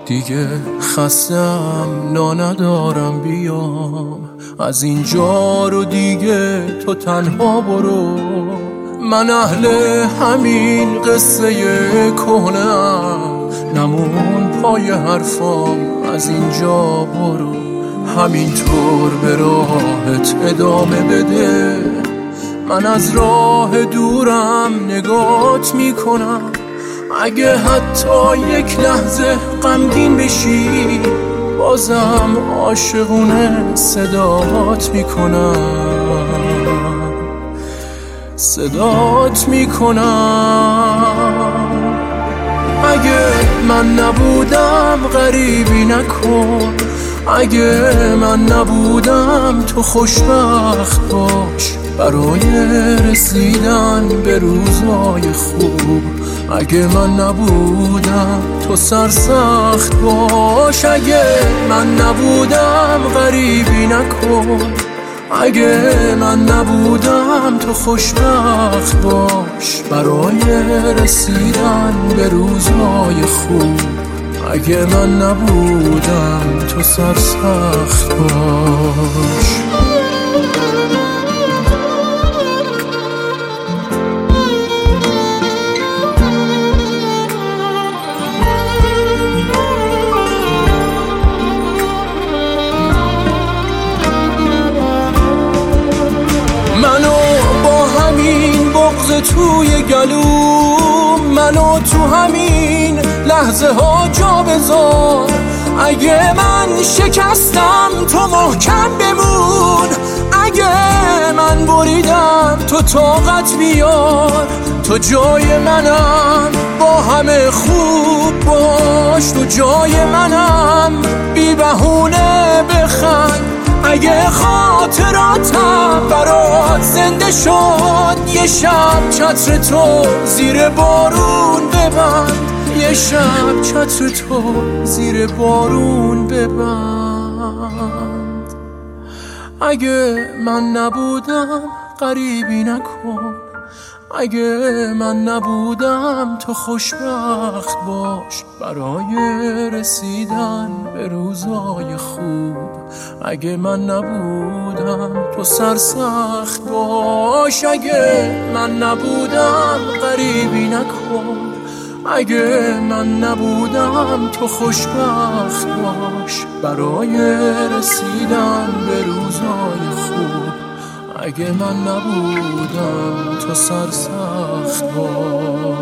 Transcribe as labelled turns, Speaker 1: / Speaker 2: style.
Speaker 1: دیگه خستم ندارم بیام از اینجا رو دیگه تو تنها برو. من اهل همین قصه کهنه‌ام، نمون پای حرفام از اینجا برو. همینطور به راهت ادامه بده، من از راه دورم نگات میکنم. اگه حتی یک لحظه غمگین بشی، بازم عاشقونه صدات میکنم، صدات میکنم. اگه من نبودم غریبی نکن، اگه من نبودم تو خوشبخت باش برای رسیدن به روزای خوب. اگه من نبودم تو سرسخت باش، اگه من نبودم غریبی نکن، اگه من نبودم تو خوشبخت باش برای رسیدن به روزهای خوب. اگه من نبودم تو سرسخت باش. منو با همین بغض توی گلوم، منو تو همین لحظه ها جا بذار. اگه من شکستم تو محکم بمون، اگه من بریدم تو طاقت بیار. تو جای منم با همه خوب باش، تو جای منم بی بهونه بخند. اگه خاطراتم برات زنده شد، یه شب چتر تو زیر بارون ببند، یه شب چتر تو زیر بارون ببند. اگه من نبودم غریبی نکن، اگه من نبودم تو خوشبخت باش برای رسیدن به روزای خوب. اگه من نبودم تو سرسخت باش، اگه من نبودم غریبی نکن، اگه من نبودم تو خوشبخت باش برای رسیدن به روزای خوب. اگه من نبودم تو سرسخت باش.